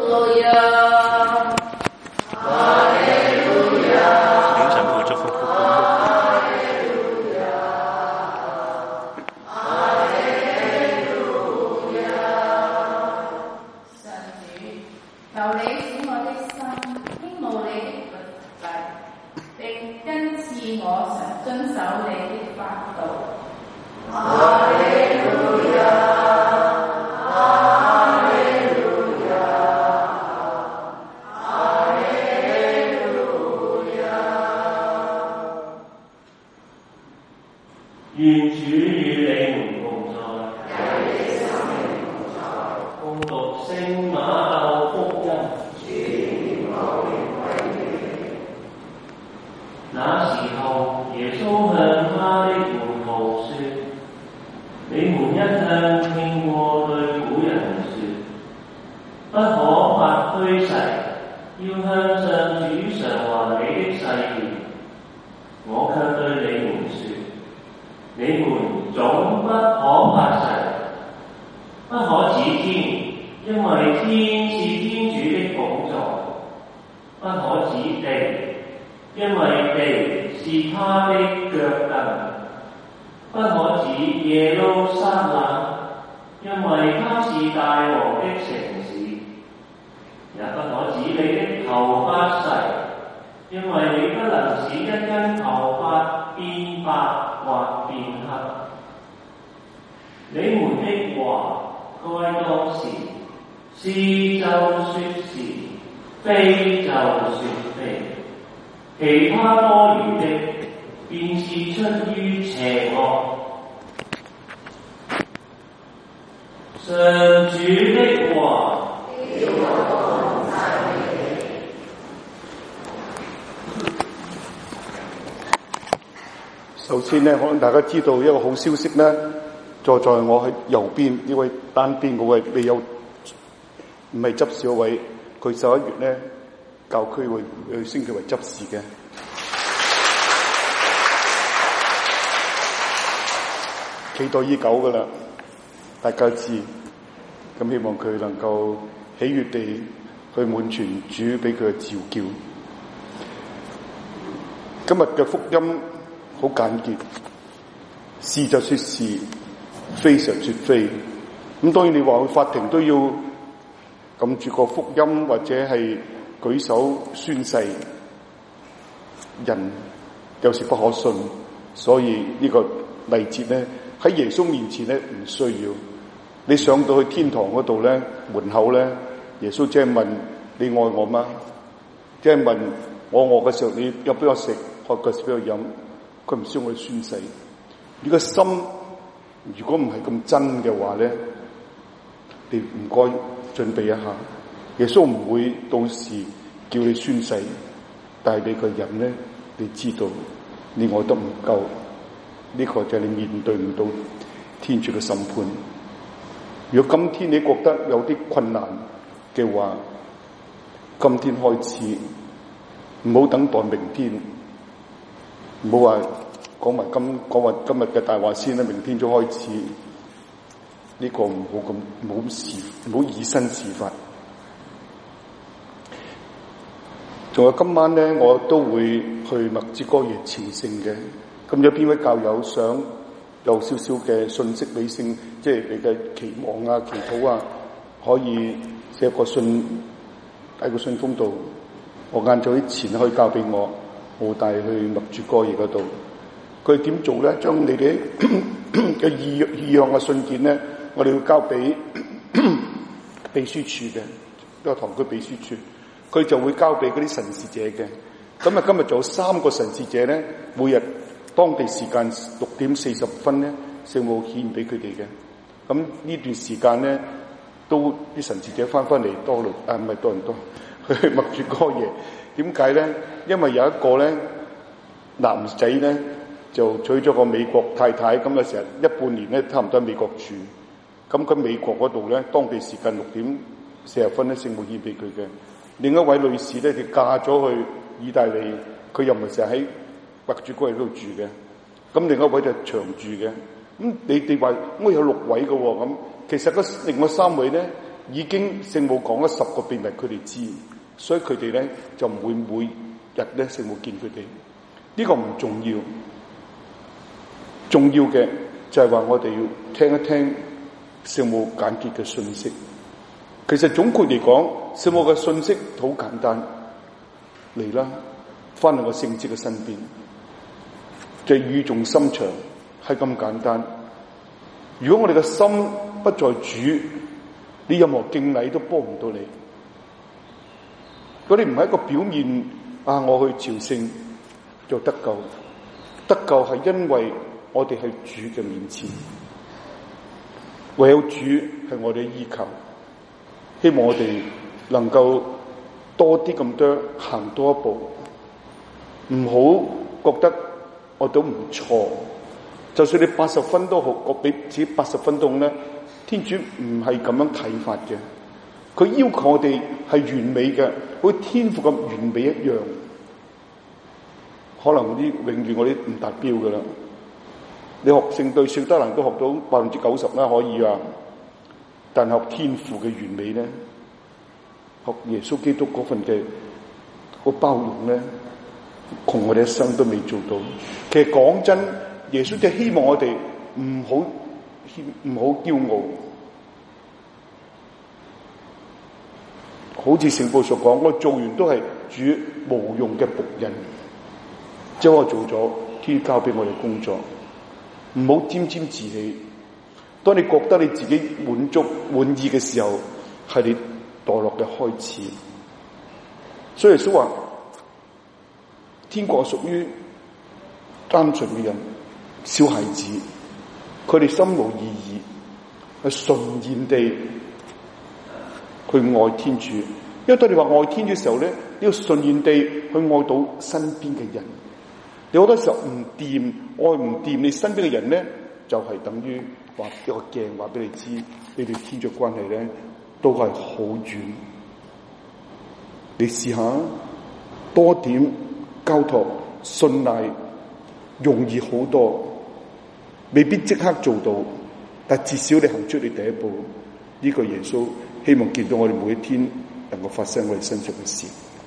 首先呢，可能大家知道一個好消息呢，坐在我喺右邊呢位單邊嗰位未有唔係執事嗰位，佢11月呢教區會升佢為執事嘅，期待已久噶啦，大家知，咁希望佢能夠喜悅地去滿全主俾佢嘅召叫。今日嘅福音好簡潔，是就說是，非就說非。咁當然你話去法庭都要撳住個福音或者係舉手宣誓，人有時不可信，所以呢個例節咧喺耶穌面前咧唔需要。你上到去天堂嗰度咧門口咧，耶穌即係問你愛我嗎？即係問我餓嘅時候你有俾我食，渴嘅時候俾我飲。佢唔需要我宣誓。你個心如果唔係咁真嘅話咧，你唔該準備一下。耶穌唔會到時叫你宣誓，但係你個人咧，你知道你愛得唔夠，呢個就係你面對唔到天主嘅審判。如果今天你覺得有啲困難嘅話，今天開始，唔好等待明天。唔好話講埋今日嘅大話先啦，明天就開始。呢個唔好以身試法。仲有今晚咧，我都會去默主哥耶朝聖嘅。咁有邊位教友想有少少嘅信息理性，即係你嘅期望啊、祈禱啊，可以寫個信喺個信封度。我晏晝啲錢可以交俾我。我帶去默主哥耶嗰度，佢點做咧？將你哋嘅意向嘅信件咧，我哋要交俾秘書處嘅，個堂區秘書處，佢就會交俾嗰啲神事者嘅。咁啊，今日仲有3個神事者咧，每日當地時間6:40咧，聖母獻俾佢哋嘅。咁呢段時間咧，都啲神事者翻嚟多倫，唔係多倫多，去默主哥耶。點解咧？因為有一個咧男仔咧就娶咗個美國太太，咁啊成日1半年咧差唔多喺美國住。咁佢美國嗰度咧，當地時間6:40咧，聖母獻俾佢嘅。另一位女士咧就嫁咗去意大利，佢又唔係成日喺默主哥耶嗰度住嘅。咁另一位就長住嘅。咁你哋話我有6位嘅喎，咁其實另外3位咧已經聖母講咗10個秘密佢哋知，所以佢哋咧就唔會每日咧聖母見佢哋。呢個唔重要，重要嘅就係話我哋要聽一聽聖母簡潔嘅信息。其實總括嚟講，聖母嘅信息好簡單，嚟啦，翻嚟我聖子嘅身邊，就語重心長，係咁簡單。如果我哋嘅心不在主，你任何敬禮都幫唔到你。嗰啲唔係一個表面啊，我去朝聖就得救，得救係因為我哋喺主嘅面前，唯有主係我哋嘅依靠。希望我哋能夠多啲咁多行多一步，唔好覺得我都唔錯。就算你80分都好，我俾自己80分都好咧，天主唔係咁樣睇法嘅。佢要求我哋係完美嘅，好似天父咁完美一樣。可能永遠我哋唔達標噶啦。你學聖對聖德蘭都學到90%啦，可以啊。但學天父嘅完美咧，學耶穌基督嗰份嘅個包容咧，窮我哋一生都未做到。其實講真，耶穌就希望我哋唔好驕傲，好似聖保所講，我做完都係主無用嘅僕人，即係我做咗天交俾我哋工作，唔好沾沾自喜。當你覺得你自己滿足滿意嘅時候，係你墮落嘅開始。所以耶穌話，天國屬於單純嘅人，小孩子，佢哋心無異議，係純然地去愛天主。因為當你話愛天主嘅時候咧，你要純然地去愛到身邊嘅人。你好多時候唔掂，愛唔掂你身邊嘅人咧，就係等於話一個鏡話俾你知，你哋天主關係咧都係好遠。你試下多點交託信賴，容易好多，未必即刻做到，但至少你行出你第一步。呢個耶穌希望見到我哋每一天能夠發生我哋身上嘅事。